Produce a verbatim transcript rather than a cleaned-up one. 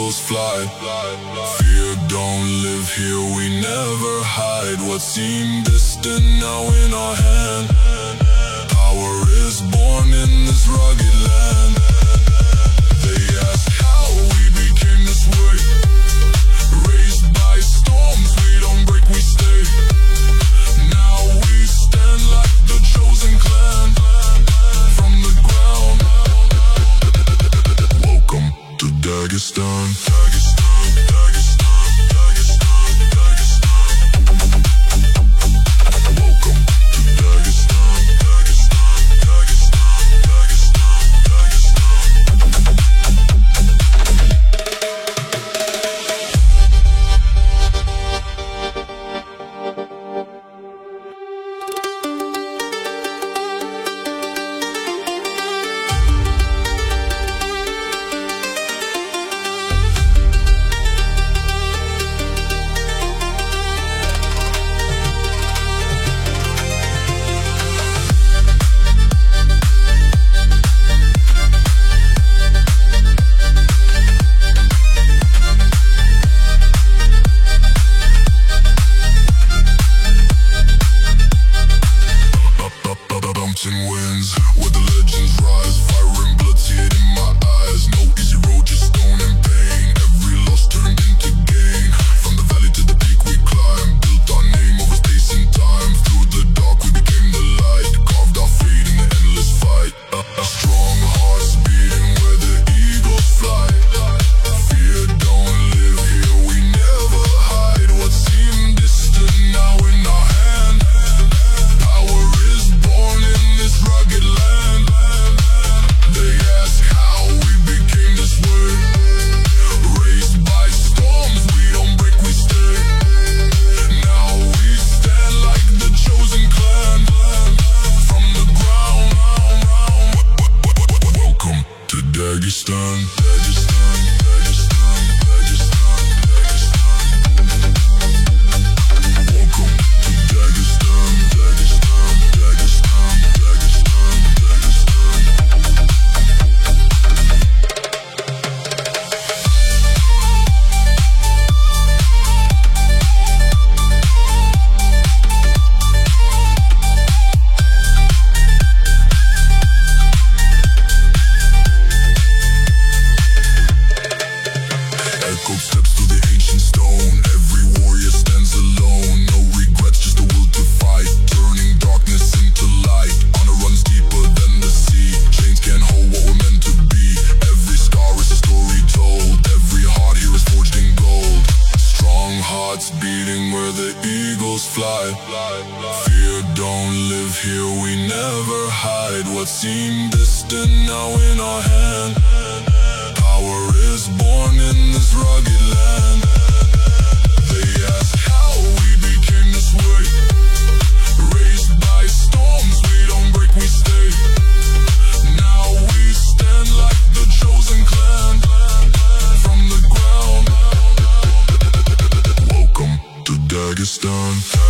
eagles fly. Fear don't live here, we never hide. What seemed distant now in our hand. Power is born in this rugged land. They ask how we became this way. Raised by storms, we don't break, we stay. Now we stand like the chosen clan. From the ground. Welcome to Dagestan. Dagestan, Dagestan, Dagestan, Dagestan. Welcome to Dagestan, Dagestan, Dagestan, Dagestan, Dagestan. Winds, where the legends rise, fire and blood seared in my eyes. No easy road, just stone and pain. Every loss turned into gain. From the valley to the peak we climbed. Built our name over space and time. Through the dark we became the light. Carved our fate in the endless fight. uh, Strong hearts beating where the eagles fly. Fear don't live here, we never hide. What seemed distant now in our hand. Power is born in this rugged land. They ask how we became this way. Raised by storms, we don't break, we stay. Now we stand like the chosen clan. From the ground. Welcome to Dagestan. Dagestan, Dagestan, Dagestan, Dagestan. Welcome to Dagestan, Dagestan, Dagestan, Dagestan, Dagestan. Echoed steps to the ancient stone. Every warrior stands alone. No regrets, just the will to fight. Turning darkness into light. Honor runs deeper than the sea. Chains can't hold what we're meant to be. Every scar is a story told. Every heart here is forged in gold. Strong hearts beating where the eagles fly. Fear don't live here, we never hide. What seemed distant now in our hand. Power is born in this rugged land. They ask how we became this way. Raised by storms, we don't break, we stay. Now we stand like the chosen clan. From the ground. Welcome to Dagestan.